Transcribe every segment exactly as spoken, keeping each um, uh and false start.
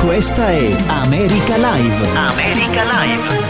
Questa è America Live. America Live.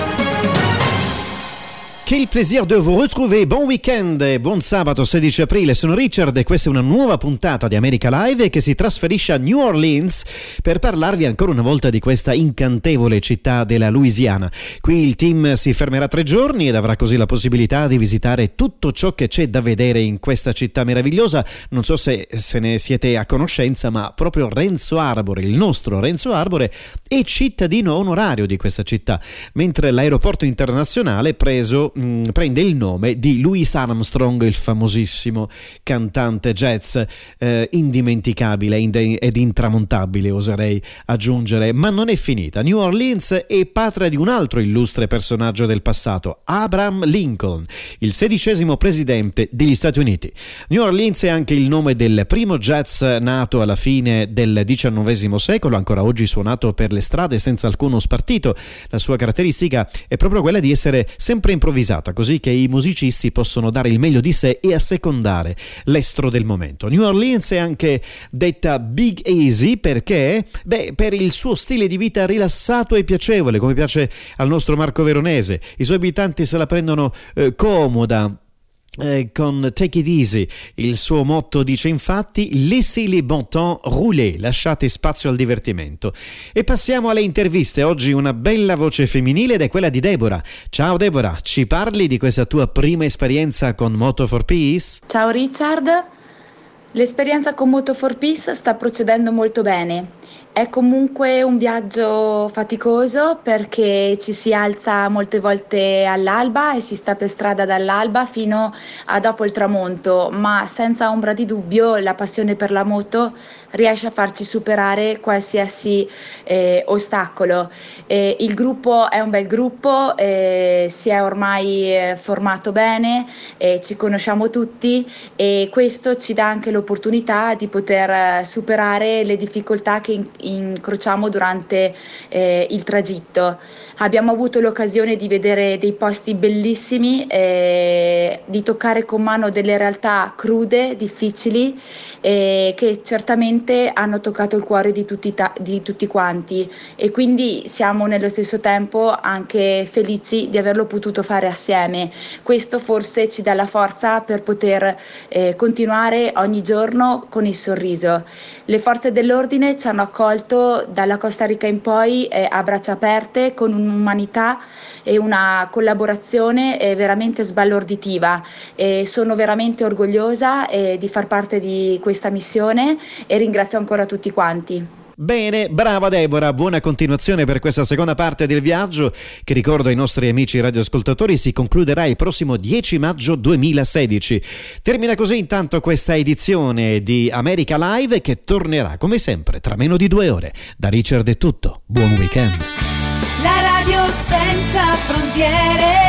Quel plaisir de vous retrouver, buon weekend e buon sabato sedici aprile, sono Richard e questa è una nuova puntata di America Live che si trasferisce a New Orleans per parlarvi ancora una volta di questa incantevole città della Louisiana. Qui il team si fermerà tre giorni ed avrà così la possibilità di visitare tutto ciò che c'è da vedere in questa città meravigliosa. Non so se, se ne siete a conoscenza, ma proprio Renzo Arbore, il nostro Renzo Arbore, è cittadino onorario di questa città, mentre l'aeroporto internazionale preso prende il nome di Louis Armstrong, il famosissimo cantante jazz, eh, indimenticabile ed intramontabile, oserei aggiungere. Ma non è finita. New Orleans è patria di un altro illustre personaggio del passato, Abraham Lincoln, il sedicesimo presidente degli Stati Uniti. New Orleans è anche il nome del primo jazz nato alla fine del diciannovesimo secolo, ancora oggi suonato per le strade senza alcuno spartito. La sua caratteristica è proprio quella di essere sempre improvvisata, così che i musicisti possono dare il meglio di sé e assecondare l'estro del momento. New Orleans è anche detta Big Easy perché, beh, per il suo stile di vita rilassato e piacevole, come piace al nostro Marco Veronese. I suoi abitanti se la prendono eh, comoda, Eh, con Take It Easy. Il suo motto dice infatti laissez les bon temps rouler, lasciate spazio al divertimento. E passiamo alle interviste. Oggi una bella voce femminile ed è quella di Deborah. Ciao Deborah, ci parli di questa tua prima esperienza con Moto for Peace? Ciao Richard, l'esperienza con Moto for Peace sta procedendo molto bene. È comunque un viaggio faticoso perché ci si alza molte volte all'alba e si sta per strada dall'alba fino a dopo il tramonto, ma senza ombra di dubbio la passione per la moto riesce a farci superare qualsiasi eh, ostacolo. Eh, il gruppo è un bel gruppo, eh, si è ormai eh, formato bene, eh, ci conosciamo tutti e questo ci dà anche l'opportunità di poter eh, superare le difficoltà che in- incrociamo durante eh, il tragitto. Abbiamo avuto l'occasione di vedere dei posti bellissimi, eh, di toccare con mano delle realtà crude, difficili, eh, che certamente hanno toccato il cuore di tutti, ta- di tutti quanti e quindi siamo nello stesso tempo anche felici di averlo potuto fare assieme. Questo forse ci dà la forza per poter eh, continuare ogni giorno con il sorriso. Le forze dell'ordine ci hanno accolto dalla Costa Rica in poi eh, a braccia aperte, con un'umanità e una collaborazione eh, veramente sbalorditiva. E sono veramente orgogliosa eh, di far parte di questa missione e ringrazio ancora tutti quanti. Bene, brava Deborah, buona continuazione per questa seconda parte del viaggio che, ricordo ai nostri amici radioascoltatori, si concluderà il prossimo dieci maggio duemilasedici. Termina così intanto questa edizione di America Live che tornerà come sempre tra meno di due ore. Da Richard è tutto, buon weekend. La radio senza frontiere.